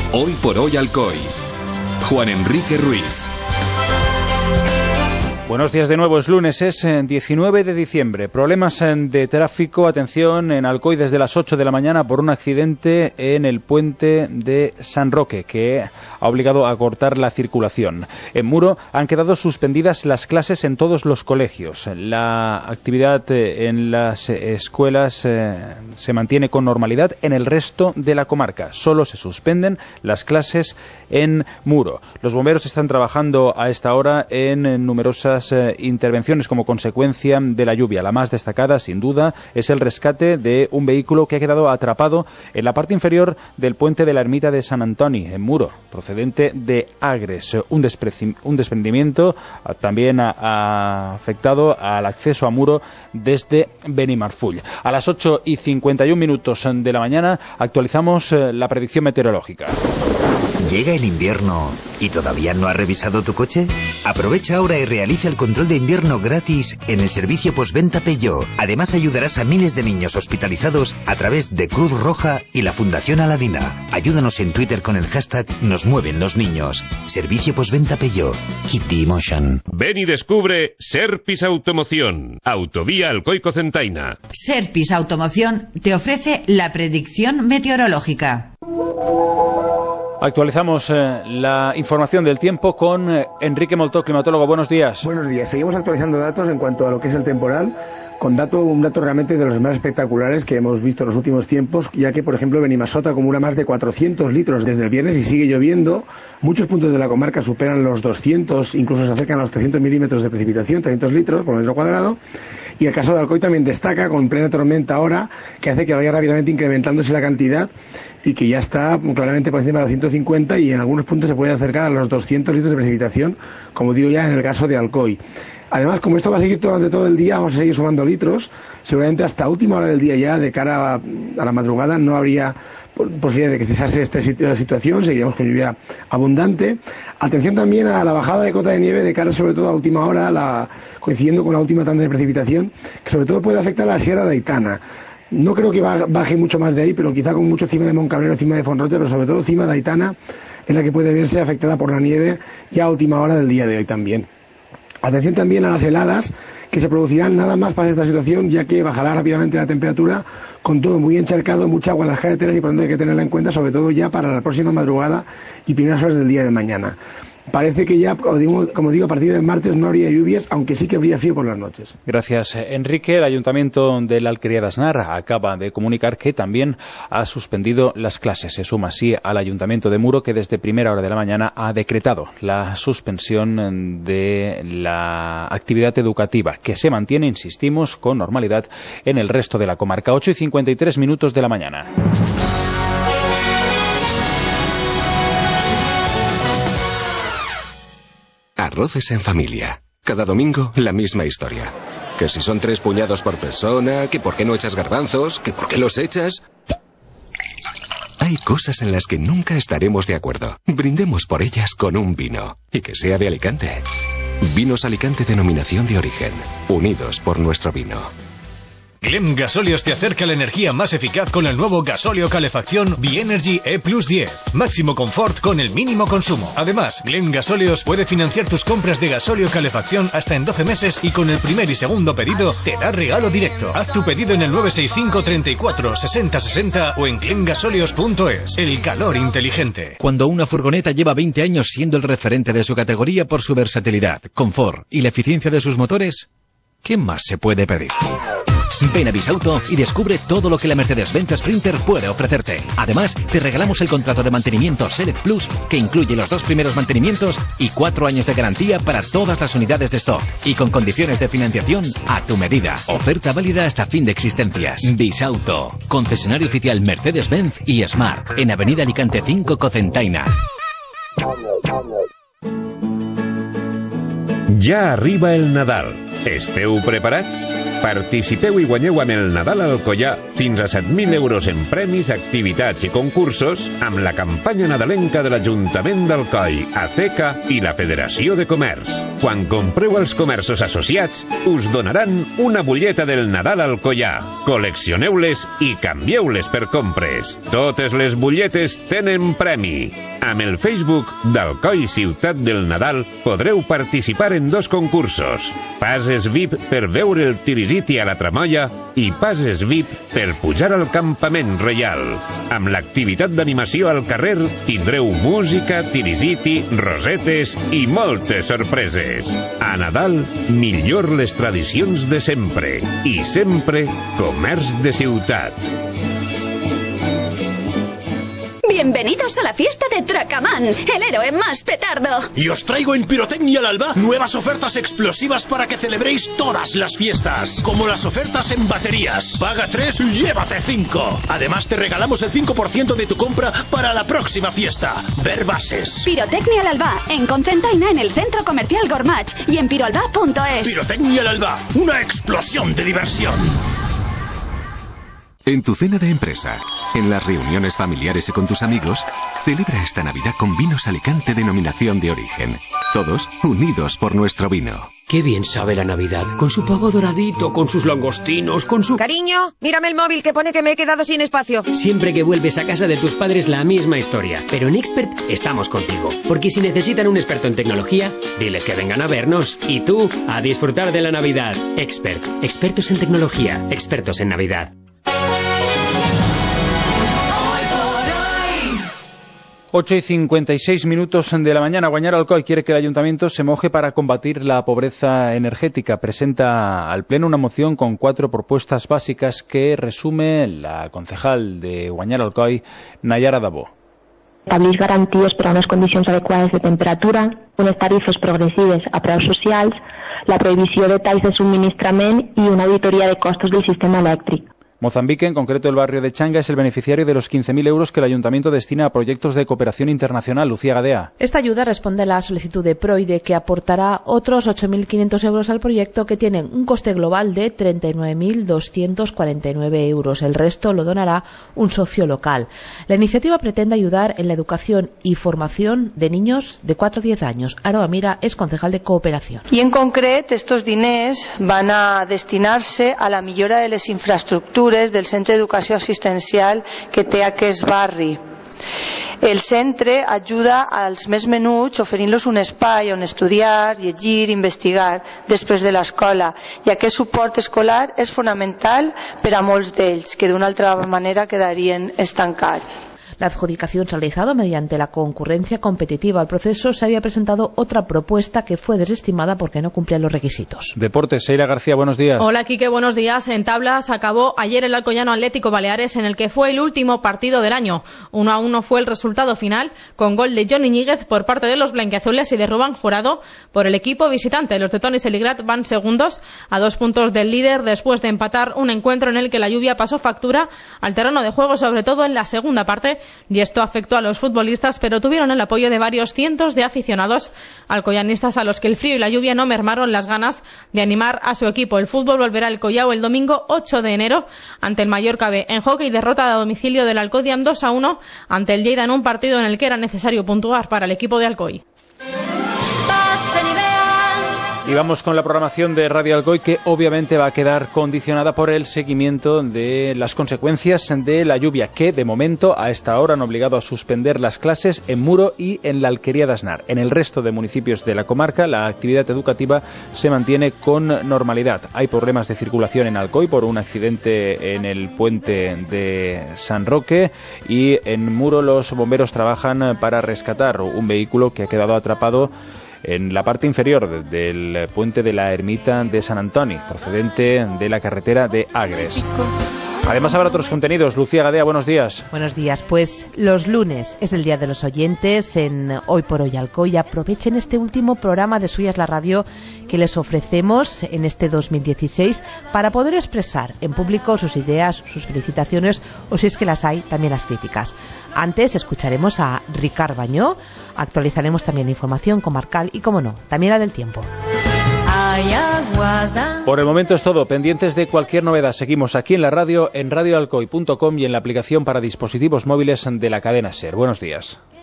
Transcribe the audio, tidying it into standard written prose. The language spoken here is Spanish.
Hoy por hoy Alcoy. Juan Enrique Ruiz. Buenos días de nuevo, es lunes, es 19 de diciembre. Problemas de tráfico, atención, en Alcoy desde las 8 de la mañana por un accidente en el puente de San Roque que ha obligado a cortar la circulación. En Muro han quedado suspendidas las clases en todos los colegios. La actividad en las escuelas se mantiene con normalidad en el resto de la comarca. Solo se suspenden las clases en Muro. Los bomberos están trabajando a esta hora en numerosas intervenciones como consecuencia de la lluvia. La más destacada, sin duda, es el rescate de un vehículo que ha quedado atrapado en la parte inferior del puente de la ermita de Sant Antoni, en Muro, procedente de Agres. Un desprendimiento también ha afectado al acceso a Muro desde Benimarfull. A las 8:51 de la mañana actualizamos la predicción meteorológica. ¿Llega el invierno y todavía no has revisado tu coche? Aprovecha ahora y realiza el control de invierno gratis en el servicio postventa Peugeot. Además ayudarás a miles de niños hospitalizados a través de Cruz Roja y la Fundación Aladina. Ayúdanos en Twitter con el hashtag Nos Mueven los Niños. Servicio postventa Peugeot. Keep the emotion. Ven y descubre Serpis Automoción. Autovía Alcoy-Cocentaina. Serpis Automoción te ofrece la predicción meteorológica. Actualizamos la información del tiempo con Enrique Moltó, climatólogo. Buenos días. Buenos días. Seguimos actualizando datos en cuanto a lo que es el temporal, con un dato realmente de los más espectaculares que hemos visto en los últimos tiempos, ya que, por ejemplo, Benimassot acumula más de 400 litros desde el viernes y sigue lloviendo. Muchos puntos de la comarca superan los 200, incluso se acercan a los 300 milímetros de precipitación, 300 litros por metro cuadrado. Y el caso de Alcoy también destaca, con plena tormenta ahora, que hace que vaya rápidamente incrementándose la cantidad y que ya está claramente por encima de los 150 y en algunos puntos se puede acercar a los 200 litros de precipitación, como digo ya en el caso de Alcoy. Además, como esto va a seguir durante todo el día, vamos a seguir sumando litros, seguramente hasta última hora del día ya, de cara a la madrugada, no habría posibilidad de que cesase la situación, seguiremos con lluvia abundante. Atención también a la bajada de cota de nieve de cara sobre todo a última hora, coincidiendo con la última tanda de precipitación, que sobre todo puede afectar a la Sierra de Aitana. No creo que baje mucho más de ahí, pero quizá con mucho cima de Moncabrero, cima de Fonrocha, pero sobre todo cima de Aitana, en la que puede verse afectada por la nieve ya a última hora del día de hoy también. Atención también a las heladas que se producirán nada más para esta situación, ya que bajará rápidamente la temperatura, con todo muy encharcado, mucha agua en las carreteras y por tanto hay que tenerla en cuenta, sobre todo ya para la próxima madrugada y primeras horas del día de mañana. Parece que ya, como digo, a partir del martes no habría lluvias, aunque sí que habría frío por las noches. Gracias, Enrique. El Ayuntamiento de la Alquería de Aznar acaba de comunicar que también ha suspendido las clases. Se suma así al Ayuntamiento de Muro, que desde primera hora de la mañana ha decretado la suspensión de la actividad educativa, que se mantiene, insistimos, con normalidad en el resto de la comarca. 8:53 de la mañana. Arroces en familia. Cada domingo la misma historia. Que si son 3 puñados por persona, que por qué no echas garbanzos, que por qué los echas. Hay cosas en las que nunca estaremos de acuerdo. Brindemos por ellas con un vino. Y que sea de Alicante. Vinos Alicante denominación de origen. Unidos por nuestro vino. Glen Gasóleos te acerca la energía más eficaz con el nuevo gasóleo calefacción Bienergy E+10. Máximo confort con el mínimo consumo. Además, Glen Gasóleos puede financiar tus compras de gasóleo calefacción hasta en 12 meses y con el primer y segundo pedido te da regalo directo. Haz tu pedido en el 965 34 60 60 o en glengasóleos.es. El calor inteligente. Cuando una furgoneta lleva 20 años siendo el referente de su categoría por su versatilidad, confort y la eficiencia de sus motores, ¿qué más se puede pedir? Ven a Bisauto y descubre todo lo que la Mercedes-Benz Sprinter puede ofrecerte. Además, te regalamos el contrato de mantenimiento Select Plus, que incluye los 2 primeros mantenimientos y 4 años de garantía para todas las unidades de stock. Y con condiciones de financiación a tu medida. Oferta válida hasta fin de existencias. Bisauto, concesionario oficial Mercedes-Benz y Smart, en Avenida Alicante 5, Cocentaina. Ja arriba el Nadal. Esteu preparats? Participeu i guanyeu amb el Nadal al Alcoià fins a 7.000 euros en premis, activitats i concursos amb la campanya nadalenca de l'Ajuntament d'Alcoi, ACECA i la Federació de Comerç. Quan compreu als comerços associats, us donaran una butlleta del Nadal al collar. Col·leccioneu-les i canvieu-les per compres. Totes les butlletes tenen premi. Amb el Facebook d'Alcoi Ciutat del Nadal podreu participar en 2 concursos. Passes VIP per veure el Tirisiti a la Tramoia i passes VIP per pujar al Campament Reial. Amb l'activitat d'animació al carrer tindreu música, Tirisiti, rosetes i moltes sorpreses. A Nadal, millor les tradicions de sempre i sempre comerç de ciutat. Bienvenidos a la fiesta de Tracamán, el héroe más petardo. Y os traigo en Pirotecnia al Alba nuevas ofertas explosivas para que celebréis todas las fiestas. Como las ofertas en baterías. Paga 3 y llévate 5. Además te regalamos el 5% de tu compra para la próxima fiesta. Ver bases. Pirotecnia al Alba, en Concentaina, en el Centro Comercial Gormach y en piroalba.es. Pirotecnia al Alba, una explosión de diversión. En tu cena de empresa, en las reuniones familiares y con tus amigos, celebra esta Navidad con Vinos Alicante denominación de origen. Todos unidos por nuestro vino. Qué bien sabe la Navidad, con su pavo doradito, con sus langostinos, con su... Cariño, mírame el móvil que pone que me he quedado sin espacio. Siempre que vuelves a casa de tus padres la misma historia. Pero en Expert estamos contigo. Porque si necesitan un experto en tecnología, diles que vengan a vernos. Y tú, a disfrutar de la Navidad. Expert, expertos en tecnología, expertos en Navidad. 8:56 de la mañana. Guanyar Alcoi quiere que el ayuntamiento se moje para combatir la pobreza energética. Presenta al Pleno una moción con 4 propuestas básicas que resume la concejal de Guanyar Alcoi, Nayara Dabó. Establir garanties per a unes condicions adequades de temperatura, unes tarifes progressives a preus socials, la prohibició de talls de subministrament i una auditoria de costos del sistema elèctric. Mozambique, en concreto el barrio de Changa, es el beneficiario de los 15.000 euros que el ayuntamiento destina a proyectos de cooperación internacional. Lucía Gadea. Esta ayuda responde a la solicitud de Proide, que aportará otros 8.500 euros al proyecto, que tienen un coste global de 39.249 euros. El resto lo donará un socio local. La iniciativa pretende ayudar en la educación y formación de niños de 4 a 10 años. Aroa Mira es concejal de cooperación. I en concret, estos diners van a destinarse a la millora de les infraestructures del Centre d'Educació Assistencial que té aquest barri. El centre ajuda als més menuts oferint-los un espai on estudiar, llegir, investigar després de l'escola, i aquest suport escolar és fonamental per a molts d'ells que d'una altra manera quedarien estancats. La adjudicación se ha realizado mediante la concurrencia competitiva. Al proceso se había presentado otra propuesta que fue desestimada porque no cumplía los requisitos. Deportes, Seira García, buenos días. Hola, Quique, buenos días. En tablas acabó ayer el Alcoyano Atlético Baleares, en el que fue el último partido del año. 1-1 fue el resultado final, con gol de Johnny Ñíguez por parte de los blanquiazules y de Rubén Jurado por el equipo visitante. Los de Toni Seligrat van segundos, a 2 puntos del líder, después de empatar un encuentro en el que la lluvia pasó factura al terreno de juego, sobre todo en la segunda parte, y esto afectó a los futbolistas, pero tuvieron el apoyo de varios cientos de aficionados alcoyanistas, a los que el frío y la lluvia no mermaron las ganas de animar a su equipo. El fútbol volverá al Collao el domingo 8 de enero ante el Mallorca B. En hockey, derrota a domicilio del Alcodiam 2-1 ante el Lleida en un partido en el que era necesario puntuar para el equipo de Alcoy. Y vamos con la programación de Radio Alcoy, que obviamente va a quedar condicionada por el seguimiento de las consecuencias de la lluvia, que de momento a esta hora han obligado a suspender las clases en Muro y en la Alquería de Aznar. En el resto de municipios de la comarca la actividad educativa se mantiene con normalidad. Hay problemas de circulación en Alcoy por un accidente en el puente de San Roque, y en Muro los bomberos trabajan para rescatar un vehículo que ha quedado atrapado en la parte inferior del puente de la Ermita de San Antoni, procedente de la carretera de Agres. Además habrá otros contenidos. Lucía Gadea, buenos días. Buenos días. Pues los lunes es el Día de los Oyentes en Hoy por Hoy Alcoy. Aprovechen este último programa de Suya es la Radio que les ofrecemos en este 2016 para poder expresar en público sus ideas, sus felicitaciones, o si es que las hay, también las críticas. Antes escucharemos a Ricard Bañó, actualizaremos también información comarcal y, como no, también la del tiempo. Por el momento es todo. Pendientes de cualquier novedad, seguimos aquí en la radio, en radioalcoy.com y en la aplicación para dispositivos móviles de la cadena SER. Buenos días.